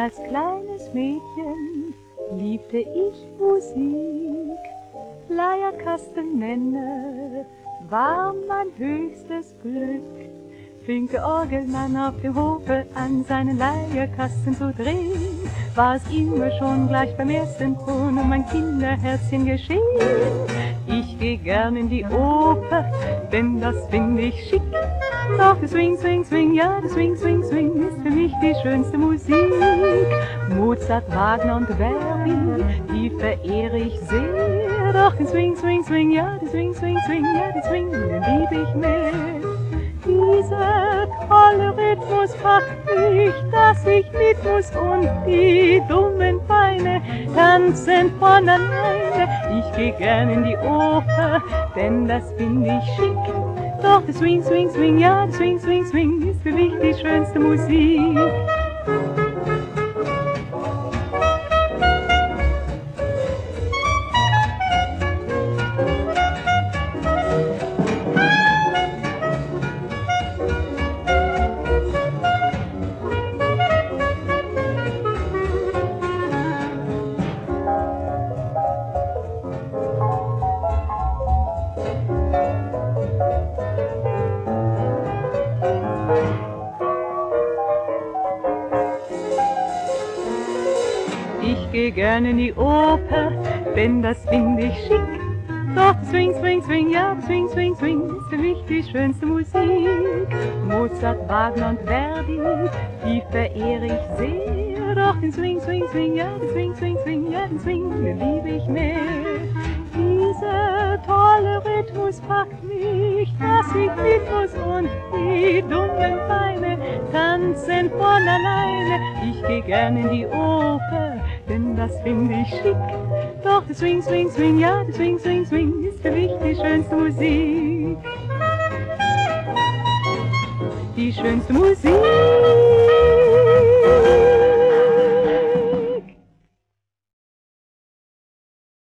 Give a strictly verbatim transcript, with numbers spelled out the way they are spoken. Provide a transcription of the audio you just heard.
Als kleines Mädchen liebte ich Musik. Leierkastenmänner war mein höchstes Glück. Fing der Orgelmann auf dem Hofe an, seinen Leierkasten zu drehen, war es immer schon gleich beim ersten Ton um mein Kinderherzchen geschehen. Ich geh gern in die Oper, denn das find ich schick. Doch der Swing, Swing, Swing, ja, der Swing, Swing, Swing ist für mich die schönste Musik. Mozart, Wagner und Verdi, die verehre ich sehr. Doch den Swing, Swing, Swing, ja, der Swing, Swing, Swing, ja, den Swing, den lieb ich mehr. Dieser tolle Rhythmus packt mich, dass ich mit muss und die dummen Beine tanzen von alleine. Ich geh gern in die Oper, denn das find ich schick. Doch der Swing, Swing, Swing, ja, der Swing, Swing, Swing ist für mich die schönste Musik. Ich geh gern in die Oper, denn das find ich schick. Doch Swing, Swing, Swing, ja, Swing, Swing, Swing ist für mich die schönste Musik. Mozart, Wagner und Verdi, die verehre ich sehr. Doch den Swing, Swing, Swing, ja, den Swing, Swing, Swing, ja, den Swing, den liebe ich mehr. Dieser tolle Rhythmus packt mich, dass ich mit muss und die dummen Beine tanzen von alleine. Ich geh gern in die Oper, denn das find ich schick. Doch der Swing, Swing, Swing, ja, der Swing, Swing, Swing ist für mich die schönste Musik. Die schönste Musik.